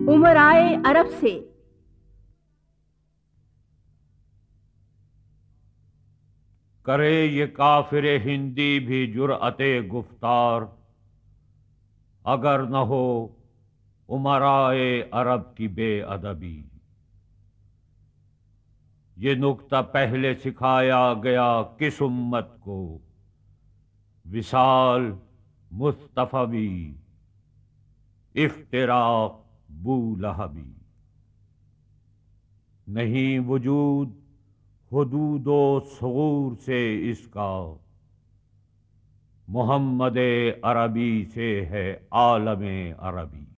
उमराए अरब से। करे ये काफिर हिंदी भी जुर्अते गुफ्तार, अगर न हो उमराए अरब की बेअदबी। ये नुक्ता पहले सिखाया गया किस उम्मत को, विसाल मुस्तफवी इफ्तिराक बूलहबी। नहीं वजूद हुदूदो सगूर से इसका, मोहम्मद अरबी से है आलम अरबी।